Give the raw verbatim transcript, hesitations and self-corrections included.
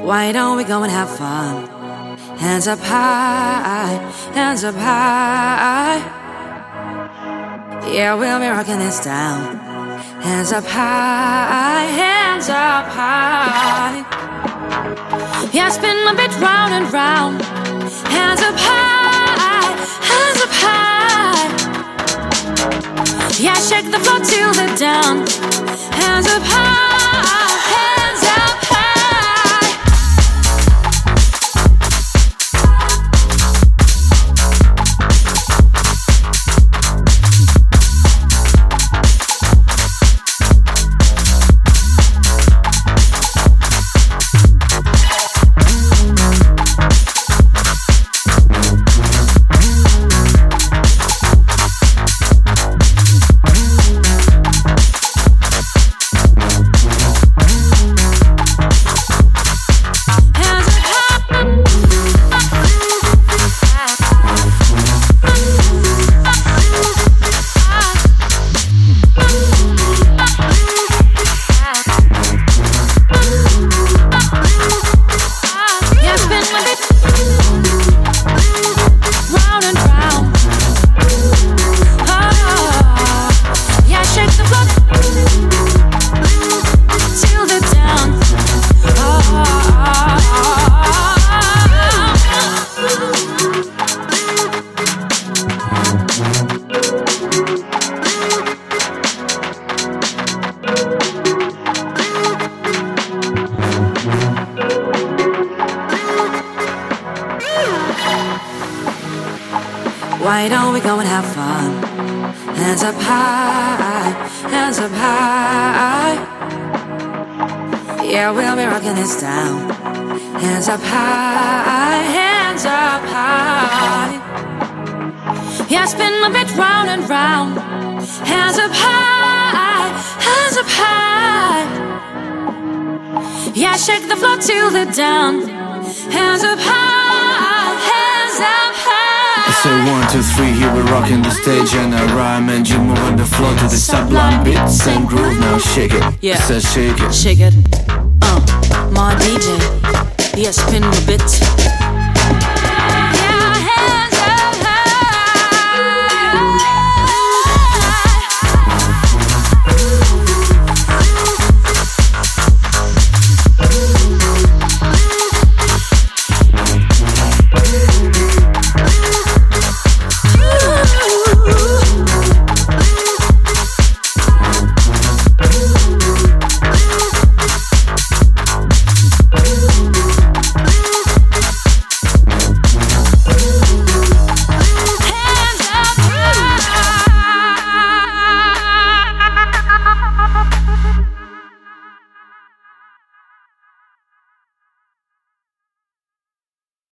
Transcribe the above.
Why don't we go and have fun? Hands up high, hands up high. Yeah, we'll be rocking this down. Hands up high, hands up high. Yeah, spin a bit round and round. Hands up high, hands up high. Yeah, shake the floor till they're down. Hands up high, hands up high. Why don't we go and have fun? Hands up high, hands up high. Yeah, we'll be rocking this down. Hands up high, hands up high. Yeah, spin a bit round and round. Hands up high, hands up high. Yeah, shake the floor till they're down. Hands up high, hands up high. I say one, two, three, here we're rocking the stage and I rhyme and you move on the floor to the sublime beats and groove. Now shake it, yeah. I said shake it, shake it. Uh, my D J, yeah, spin the bit.